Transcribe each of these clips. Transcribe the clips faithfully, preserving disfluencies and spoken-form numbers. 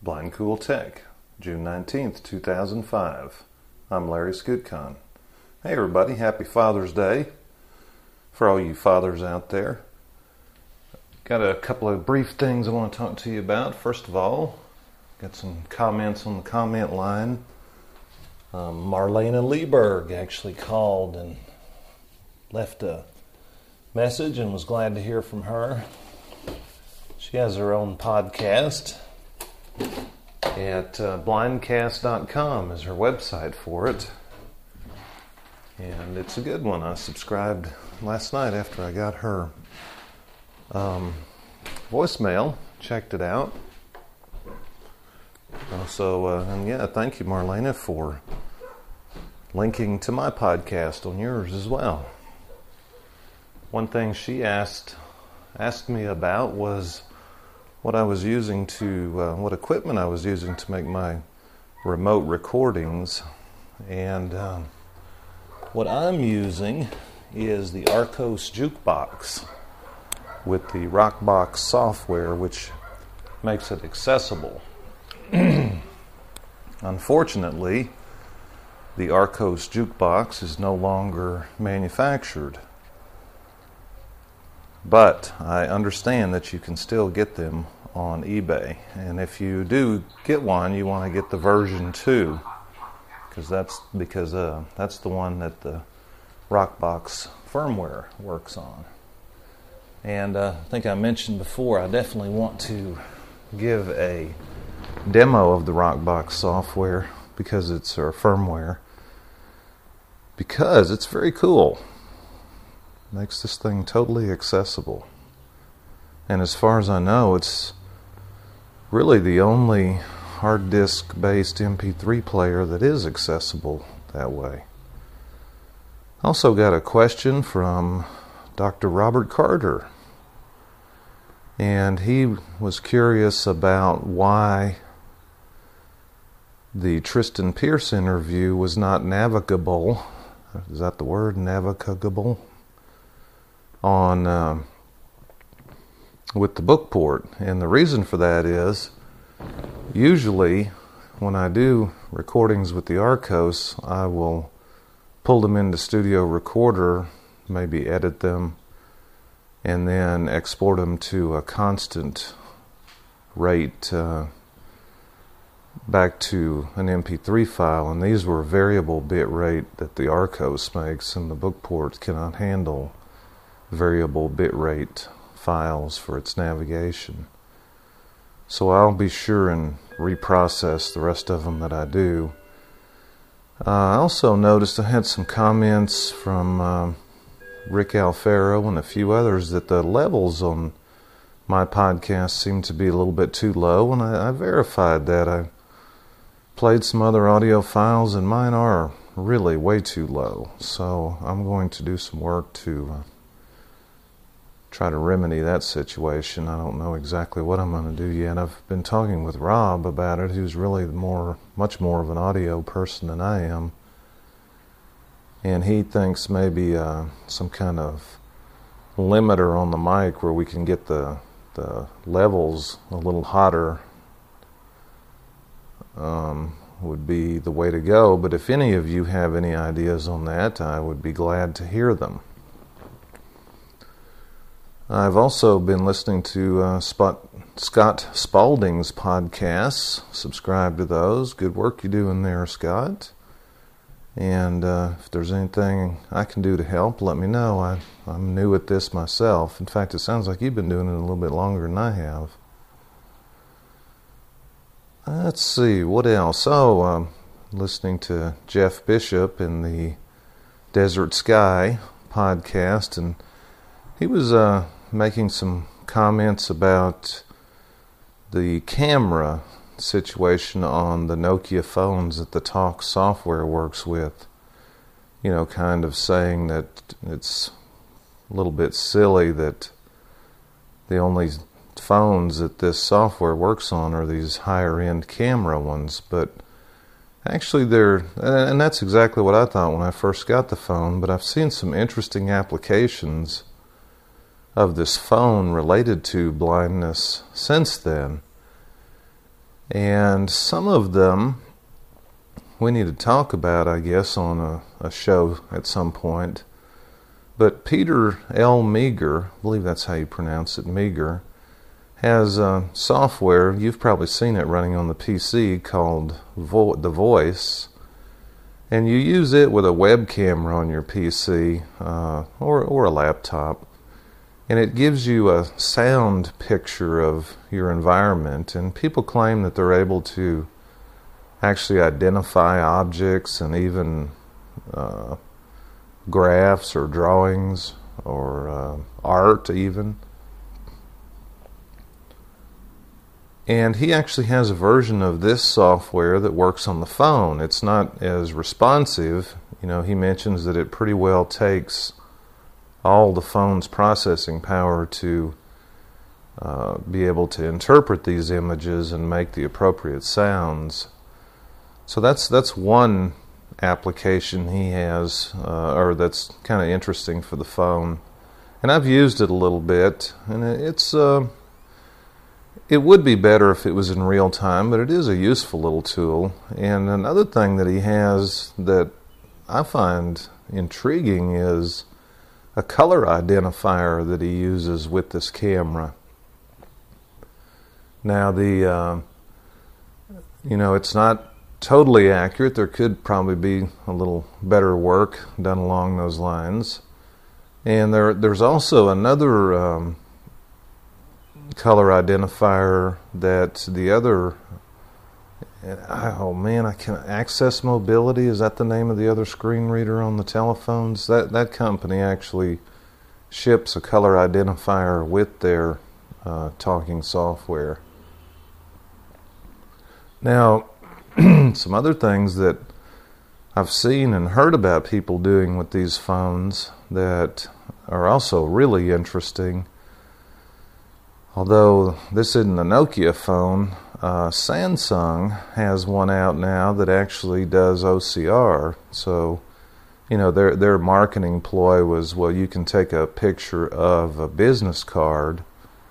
Blind Cool Tech, June nineteenth, two thousand five. I'm Larry Skutcon. Hey everybody, happy Father's Day for all you fathers out there. Got a couple of brief things I want to talk to you about. First of all, got some comments on the comment line. Um, Marlena Lieberg actually called and left a message and was glad to hear from her. She has her own podcast at uh, blindcast dot com is her website for it. And it's a good one. I subscribed last night after I got her um, voicemail, checked it out. Also, uh, and yeah, thank you, Marlena, for linking to my podcast on yours as well. One thing she asked asked me about was what I was using to, uh, what equipment I was using to make my remote recordings. And um, what I'm using is the Archos Jukebox with the Rockbox software, which makes it accessible. Unfortunately, the Archos Jukebox is no longer manufactured. But I understand that you can still get them on eBay. And if you do get one, you want to get the version two, because that's because uh, that's the one that the Rockbox firmware works on. And uh, I think I mentioned before, I definitely want to give a demo of the Rockbox software because it's our firmware, because it's very cool. Makes this thing totally accessible. And as far as I know, it's really the only hard disk based M P three player that is accessible that way. Also got a question from Doctor Robert Carter. And he was curious about why the Tristan Pierce interview was not navigable. Is that the word? Navigable? On uh, with the Bookport. And the reason for that is usually when I do recordings with the Archos, I will pull them into Studio Recorder, maybe edit them, and then export them to a constant rate uh, back to an M P three file. And these were variable bit rate that the Archos makes, and the Bookport cannot handle variable bitrate files for its navigation. So I'll be sure and reprocess the rest of them that I do. Uh, I also noticed I had some comments from uh, Rick Alfaro and a few others that the levels on my podcast seem to be a little bit too low, and I, I verified that. I played some other audio files and mine are really way too low. So I'm going to do some work to uh, try to remedy that situation. I don't know exactly what I'm going to do yet. I've been talking with Rob about it, who's really more, much more of an audio person than I am. And he thinks maybe uh, some kind of limiter on the mic where we can get the, the levels a little hotter um, would be the way to go. But if any of you have any ideas on that, I would be glad to hear them. I've also been listening to uh, Spot, Scott Spalding's podcasts. Subscribe to those. Good work you're doing there, Scott. And uh, if there's anything I can do to help, let me know. I, I'm new at this myself. In fact, it sounds like you've been doing it a little bit longer than I have. Let's see, what else? Oh, um, listening to Jeff Bishop in the Desert Sky podcast, and he was uh, making some comments about the camera situation on the Nokia phones that the Talk software works with. You know, kind of saying that it's a little bit silly that the only phones that this software works on are these higher-end camera ones. But actually they're, and that's exactly what I thought when I first got the phone, but I've seen some interesting applications of this phone related to blindness since then. And some of them we need to talk about, I guess, on a, a show at some point. But Peter L. Meager, I believe that's how you pronounce it, Meager, has uh, software, you've probably seen it running on the P C, called Vo- The Voice. And you use it with a web camera on your P C uh, or, or a laptop. And it gives you a sound picture of your environment. And people claim that they're able to actually identify objects and even uh, graphs or drawings or uh, art even. And he actually has a version of this software that works on the phone. It's not as responsive. You know, he mentions that it pretty well takes all the phone's processing power to uh, be able to interpret these images and make the appropriate sounds. So that's that's one application he has, uh, or that's kind of interesting for the phone. And I've used it a little bit, and it's uh, it would be better if it was in real time, but it is a useful little tool. And another thing that he has that I find intriguing is a color identifier that he uses with this camera. Now, the uh, you know, it's not totally accurate. There could probably be a little better work done along those lines. And there, there's also another um, color identifier that the other, oh man, I can Access Mobility, is that the name of the other screen reader on the telephones? That that company actually ships a color identifier with their uh, talking software. Now, some other things that I've seen and heard about people doing with these phones that are also really interesting. Although this isn't a Nokia phone, uh, Samsung has one out now that actually does O C R. So, you know, their their marketing ploy was, well, you can take a picture of a business card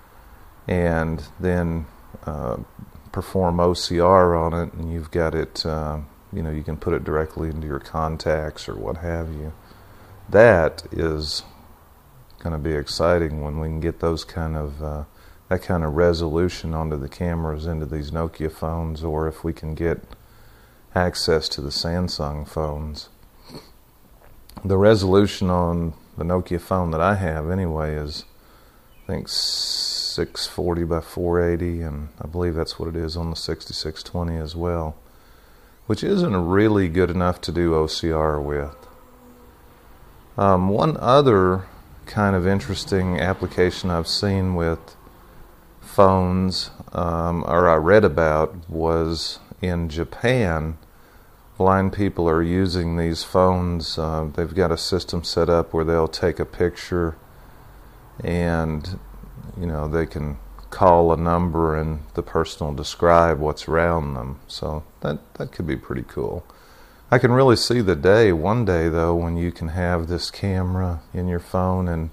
and then uh, perform O C R on it, and you've got it, uh, you know, you can put it directly into your contacts or what have you. That is going to be exciting when we can get those kind of uh, that kind of resolution onto the cameras into these Nokia phones, or if we can get access to the Samsung phones. The resolution on the Nokia phone that I have anyway is, I think, six forty by four eighty, and I believe that's what it is on the sixty-six twenty as well, which isn't really good enough to do O C R with. Um, one other kind of interesting application I've seen with phones, um, or I read about, was in Japan. Blind people are using these phones. Uh, they've got a system set up where they'll take a picture and, you know, they can call a number and the person will describe what's around them. So that that could be pretty cool. I can really see the day, one day though, when you can have this camera in your phone and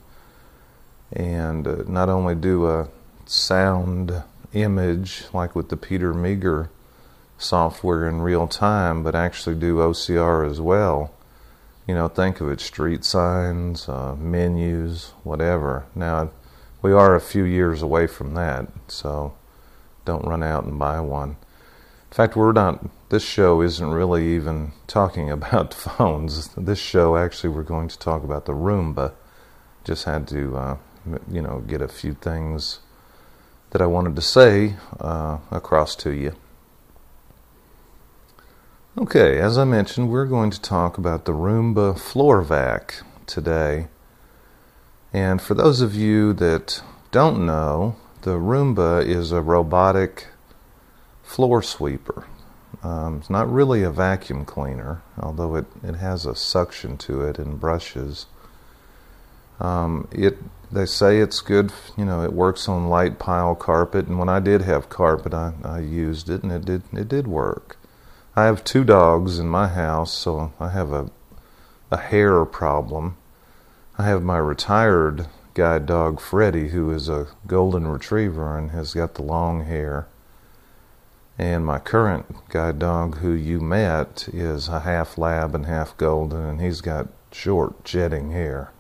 and uh, not only do a sound image like with the Peter Meager software in real time, but actually do O C R as well. You know, think of it, street signs, uh, menus, whatever. Now, we are a few years away from that, so don't run out and buy one. In fact, we're not, this show isn't really even talking about phones. This show, actually, we're going to talk about the Roomba. Just had to, uh, you know, get a few things that I wanted to say uh, across to you. Okay, as I mentioned, we're going to talk about the Roomba Floor Vac today. And for those of you that don't know, the Roomba is a robotic floor sweeper. Um, it's not really a vacuum cleaner, although it, it has a suction to it and brushes. Um, it they say it's good, you know, it works on light pile carpet, and when I did have carpet, I, I used it, and it did it did work. I have two dogs in my house, so I have a a hair problem. I have my retired guide dog, Freddie, who is a golden retriever and has got the long hair. And my current guide dog who you met is a half lab and half golden, and he's got short jetting hair.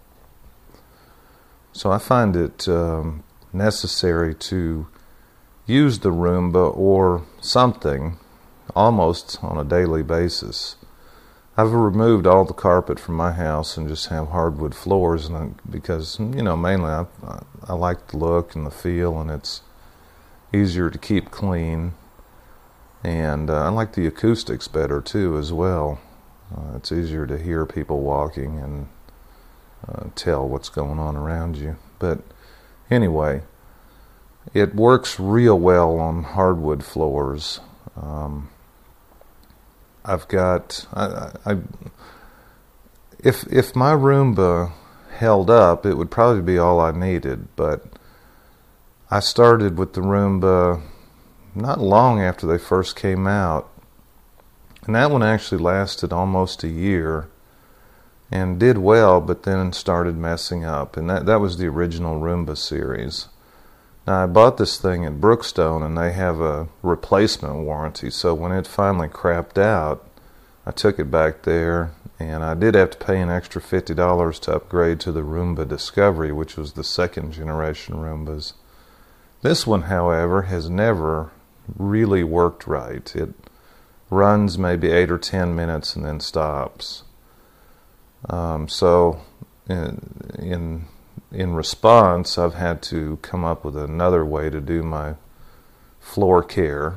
So I find it um, necessary to use the Roomba or something almost on a daily basis. I've removed all the carpet from my house and just have hardwood floors, and I, because, you know, mainly I, I like the look and the feel, and it's easier to keep clean. And uh, I like the acoustics better too as well. Uh, it's easier to hear people walking and uh, tell what's going on around you. But anyway, it works real well on hardwood floors. Um, I've got I, I if if my Roomba held up, it would probably be all I needed. But I started with the Roomba not long after they first came out, and that one actually lasted almost a year and did well, but then started messing up. And that, that was the original Roomba series. Now, I bought this thing at Brookstone, and they have a replacement warranty, so when it finally crapped out, I took it back there, and I did have to pay an extra fifty dollars to upgrade to the Roomba Discovery, which was the second generation Roombas. This one, however, has never really worked right. It runs maybe eight or ten minutes and then stops. Um, so in, in in response, I've had to come up with another way to do my floor care,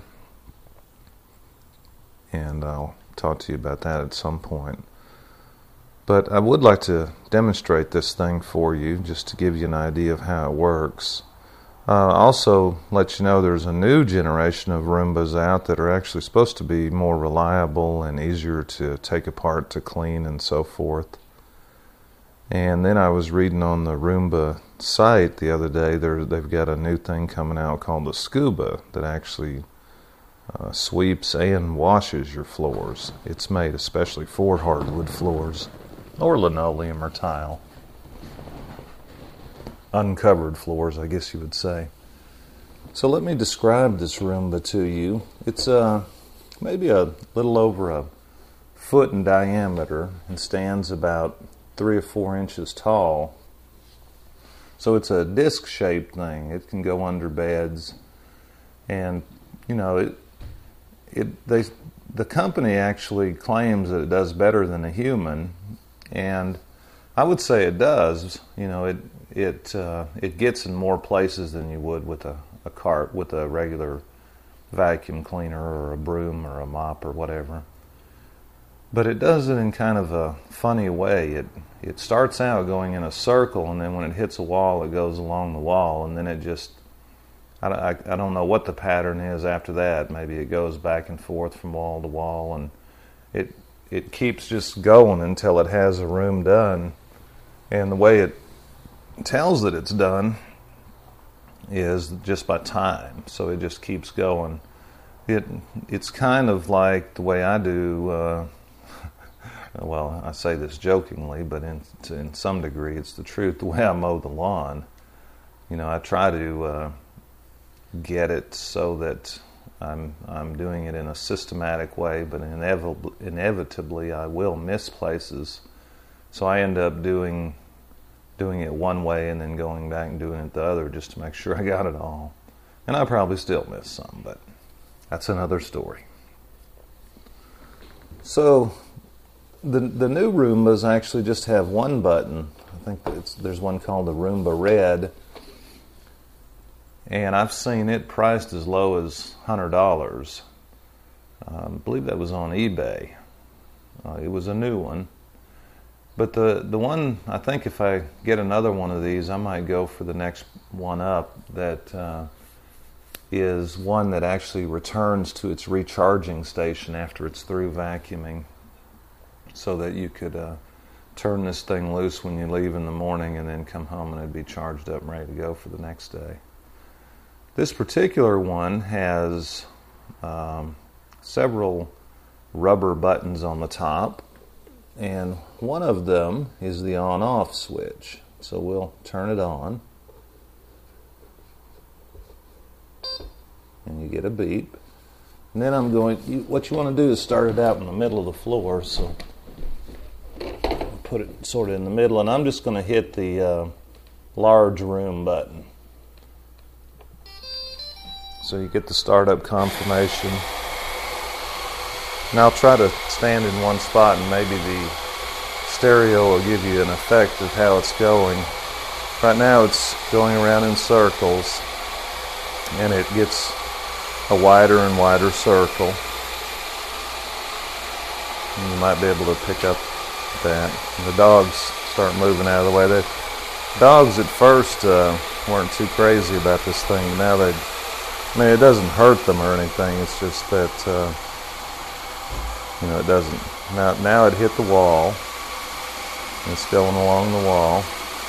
and I'll talk to you about that at some point. But I would like to demonstrate this thing for you just to give you an idea of how it works. Uh, also, let you know there's a new generation of Roombas out that are actually supposed to be more reliable and easier to take apart to clean and so forth. And then I was reading on the Roomba site the other day, they've got a new thing coming out called the Scuba that actually uh, sweeps and washes your floors. It's made especially for hardwood floors, or linoleum or tile. Uncovered floors, I guess you would say. So let me describe this Roomba to you. It's uh, maybe a little over a foot in diameter and stands about three or four inches tall. So it's a disc-shaped thing. It can go under beds, and you know it. It they the company actually claims that it does better than a human, and I would say it does. You know it. It uh, it gets in more places than you would with a, a cart, with a regular vacuum cleaner or a broom or a mop or whatever. But it does it in kind of a funny way. It it starts out going in a circle, and then when it hits a wall, it goes along the wall, and then it just, I, I, I don't know what the pattern is after that. Maybe it goes back and forth from wall to wall, and it it keeps just going until it has a room done. And the way it tells that it's done is just by time, so it just keeps going. It it's kind of like the way I do. Uh, well, I say this jokingly, but in to, in some degree, it's the truth. The way I mow the lawn, you know, I try to uh, get it so that I'm I'm doing it in a systematic way, but inevitably, inevitably I will miss places, so I end up doing. doing it one way and then going back and doing it the other just to make sure I got it all. And I probably still miss some, but that's another story. So the the new Roombas actually just have one button. I think it's, there's one called the Roomba Red, and I've seen it priced as low as one hundred dollars. Uh, I believe that was on eBay. Uh, it was a new one. But the, the one, I think if I get another one of these, I might go for the next one up that uh, is one that actually returns to its recharging station after it's through vacuuming, so that you could uh, turn this thing loose when you leave in the morning and then come home and it'd be charged up and ready to go for the next day. This particular one has um, several rubber buttons on the top, and one of them is the on-off switch. So we'll turn it on, and you get a beep. And then I'm going, you, what you want to do is start it out in the middle of the floor. So put it sort of in the middle, and I'm just going to hit the uh, large room button. So you get the startup confirmation. Now I'll try to stand in one spot, and maybe the stereo will give you an effect of how it's going. Right now it's going around in circles, and it gets a wider and wider circle. And you might be able to pick up that. And the dogs start moving out of the way. The dogs at first uh, weren't too crazy about this thing. Now they, I mean, it doesn't hurt them or anything. It's just that, uh, you know, it doesn't. Now, now it hit the wall. It's going along the wall.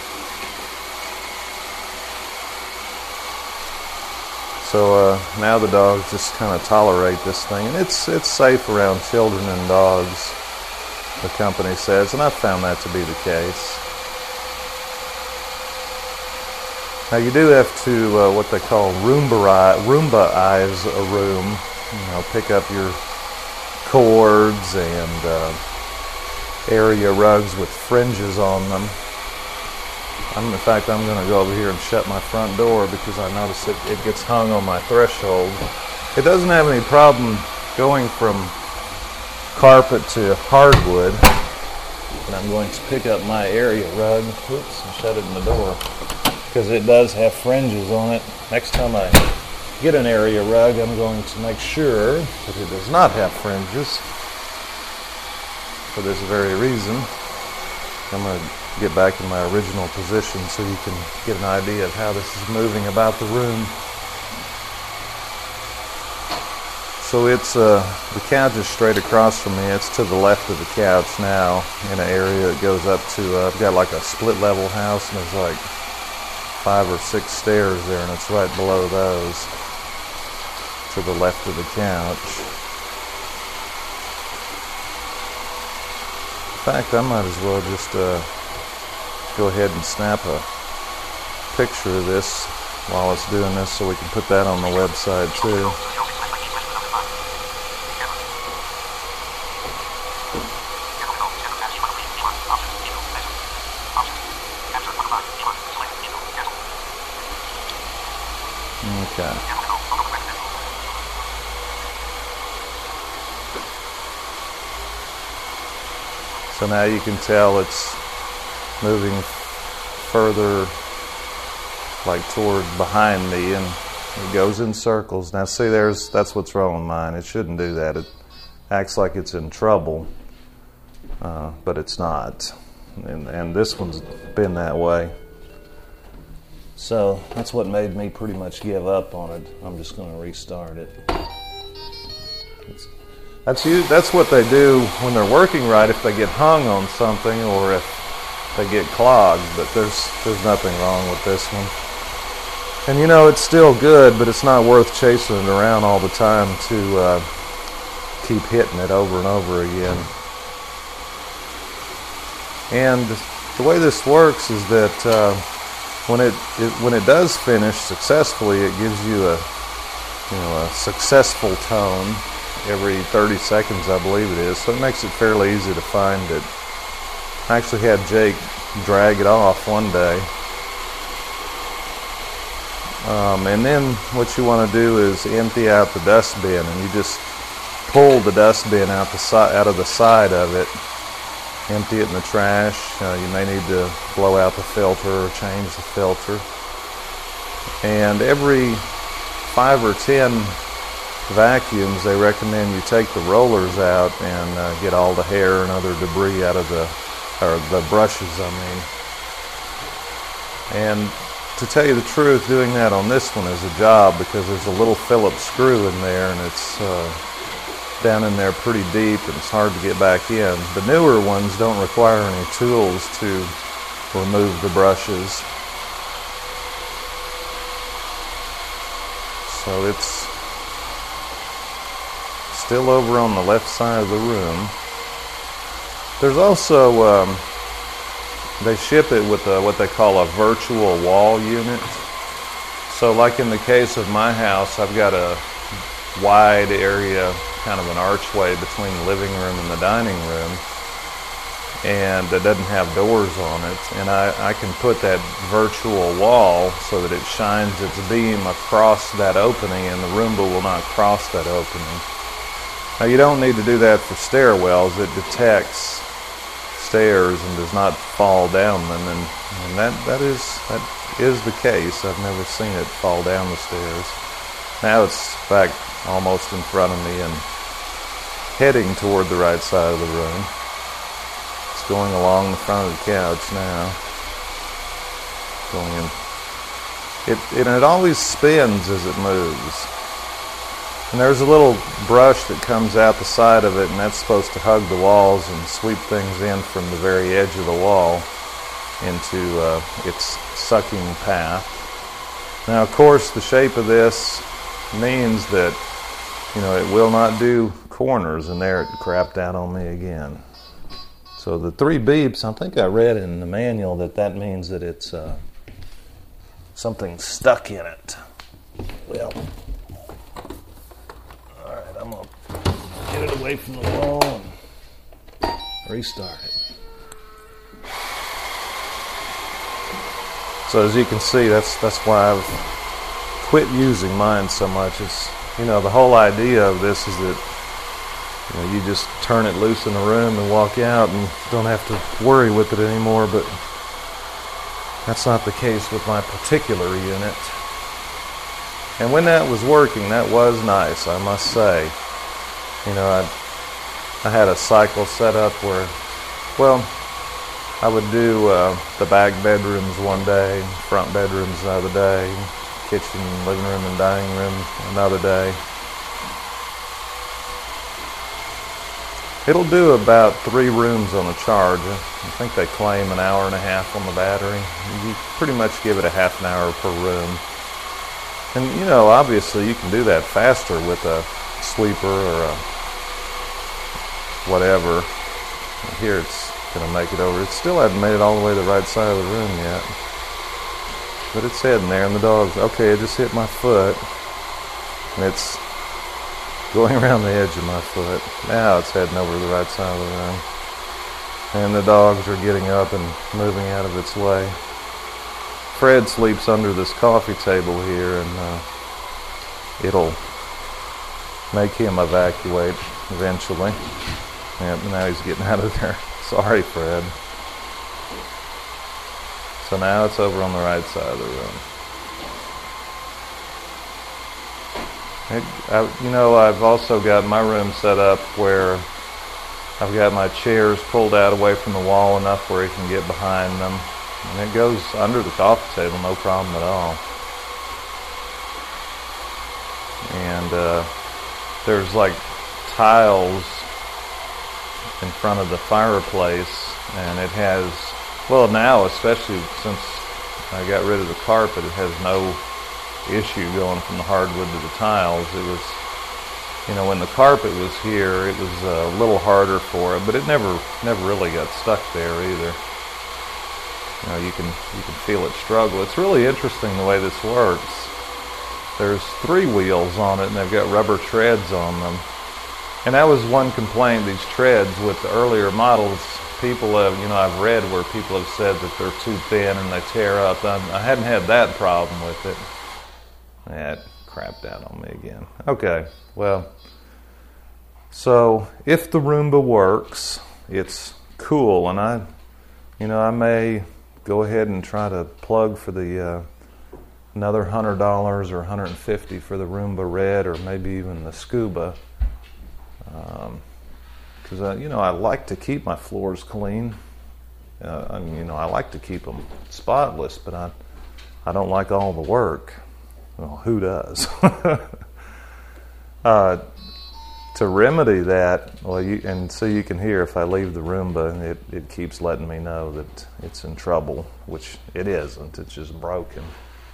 So uh, now the dogs just kind of tolerate this thing, and it's it's safe around children and dogs, the company says, and I've found that to be the case. Now you do have to uh, what they call Roomba Roomba-ize a room. You know, pick up your cords and uh, area rugs with fringes on them. I'm, in fact, I'm going to go over here and shut my front door because I notice it, it gets hung on my threshold. It doesn't have any problem going from carpet to hardwood. And I'm going to pick up my area rug, whoops, and shut it in the door because it does have fringes on it. Next time I get an area rug, I'm going to make sure that it does not have fringes for this very reason. I'm going to get back in my original position so you can get an idea of how this is moving about the room. So it's uh, the couch is straight across from me. It's to the left of the couch now in an area that goes up to, uh, I've got like a split level house, and there's like five or six stairs there, and it's right below those to the left of the couch. In fact, I might as well just uh, go ahead and snap a picture of this while it's doing this so we can put that on the website too. Okay. So now you can tell it's moving further, like toward behind me, and it goes in circles. Now see, there's that's what's wrong with mine. It shouldn't do that. It acts like it's in trouble, uh, but it's not. And, and this one's been that way. So that's what made me pretty much give up on it. I'm just going to restart it. It's, that's that's what they do when they're working right, if they get hung on something or if they get clogged, but there's there's nothing wrong with this one. And you know, it's still good, but it's not worth chasing it around all the time to uh, keep hitting it over and over again. And the way this works is that uh, when it, it when it does finish successfully, it gives you a you know a successful tone every thirty seconds, I believe it is. So it makes it fairly easy to find it. I actually had Jake drag it off one day. Um, and then what you want to do is empty out the dustbin, and you just pull the dustbin out the si- out of the side of it, empty it in the trash. Uh, you may need to blow out the filter or change the filter. And every five or ten vacuums, they recommend you take the rollers out and uh, get all the hair and other debris out of the, or the brushes, I mean. And to tell you the truth, doing that on this one is a job because there's a little Phillips screw in there, and it's uh, down in there pretty deep, and it's hard to get back in. The newer ones don't require any tools to remove the brushes. So it's still over on the left side of the room. There's also, um, they ship it with a, what they call a virtual wall unit. So like in the case of my house, I've got a wide area, kind of an archway between the living room and the dining room, and it doesn't have doors on it, and I, I can put that virtual wall so that it shines its beam across that opening and the Roomba will not cross that opening. Now you don't need to do that for stairwells. It detects stairs and does not fall down them, and, and that, that is that is the case. I've never seen it fall down the stairs. Now it's back almost in front of me and heading toward the right side of the room. It's going along the front of the couch now. Going in. It, it, and it always spins as it moves. And there's a little brush that comes out the side of it, and that's supposed to hug the walls and sweep things in from the very edge of the wall into uh, its sucking path. Now, of course, the shape of this means that, you know, it will not do corners, and there it crapped out on me again. So the three beeps, I think I read in the manual that that means that it's uh, something stuck in it. Well, all right, I'm going to get it away from the wall and restart it. So as you can see, that's that's why I've quit using mine so much. It's, you know, the whole idea of this is that, you know, you just turn it loose in the room and walk out and don't have to worry with it anymore, but that's not the case with my particular unit. And when that was working, that was nice, I must say. You know, I, I had a cycle set up where, well, I would do uh, the back bedrooms one day, front bedrooms another day, kitchen, living room, and dining room another day. It'll do about three rooms on a charge. I think they claim an hour and a half on the battery. You pretty much give it a half an hour per room. And, you know, obviously you can do that faster with a sweeper or a whatever. Here it's going to make it over. It still hasn't made it all the way to the right side of the room yet. But it's heading there, and the dog's, okay, it just hit my foot. And it's going around the edge of my foot. Now it's heading over to the right side of the room. And the dogs are getting up and moving out of its way. Fred sleeps under this coffee table here, and uh, it'll make him evacuate eventually. Yep, now he's getting out of there. Sorry, Fred. So now it's over on the right side of the room. It, I, you know, I've also got my room set up where I've got my chairs pulled out away from the wall enough where he can get behind them. And it goes under the coffee table, no problem at all. And uh, there's like tiles in front of the fireplace, and it has, well, now especially since I got rid of the carpet, it has no issue going from the hardwood to the tiles. It was, you know, when the carpet was here, it was a little harder for it, but it never never really got stuck there either. You know, you can you can feel it struggle. It's really interesting the way this works. There's three wheels on it, and they've got rubber treads on them. And that was one complaint, these treads with the earlier models. People have, you know, I've read where people have said that they're too thin and they tear up. I, I hadn't had that problem with it. That crapped out on me again. Okay, well, so if the Roomba works, it's cool, and I, you know, I may go ahead and try to plug for the uh, another one hundred dollars or one hundred fifty dollars for the Roomba Red, or maybe even the Scuba. Because, um, uh, you know, I like to keep my floors clean. Uh, I mean, you know, I like to keep them spotless, but I, I don't like all the work. Well, who does? uh, to remedy that, well, you, and so you can hear if I leave the Roomba, it, it keeps letting me know that it's in trouble, which it isn't. It's just broken.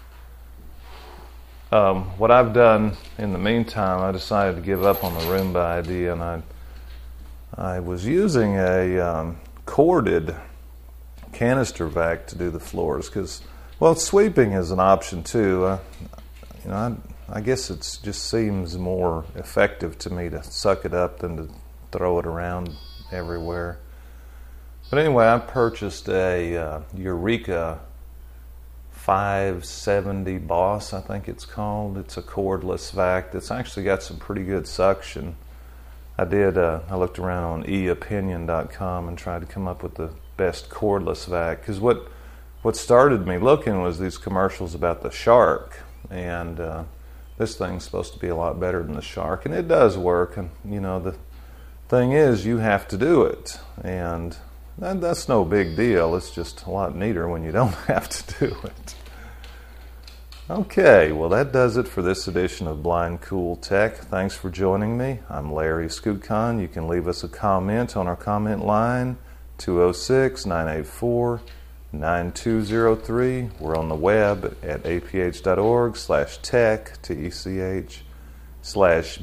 Um, what I've done in the meantime, I decided to give up on the Roomba idea, and I I was using a um, corded canister vac to do the floors because, well, sweeping is an option too. Uh, you know, I, I guess it just seems more effective to me to suck it up than to throw it around everywhere. But anyway, I purchased a uh, Eureka five seventy Boss, I think it's called. It's a cordless vac that's actually got some pretty good suction. I did, uh, I looked around on e opinion dot com and tried to come up with the best cordless vac, because what, what started me looking was these commercials about the Shark, and uh, this thing's supposed to be a lot better than the Shark, and it does work, and you know, the thing is, you have to do it, and that, that's no big deal. It's just a lot neater when you don't have to do it. Okay, well that does it for this edition of Blind Cool Tech. Thanks for joining me. I'm Larry Skutcon. You can leave us a comment on our comment line, two oh six, nine eight four, nine two oh three. We're on the web at aph.org slash tech, T E C H, slash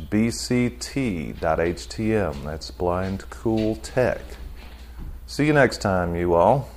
bct.htm. That's Blind Cool Tech. See you next time, you all.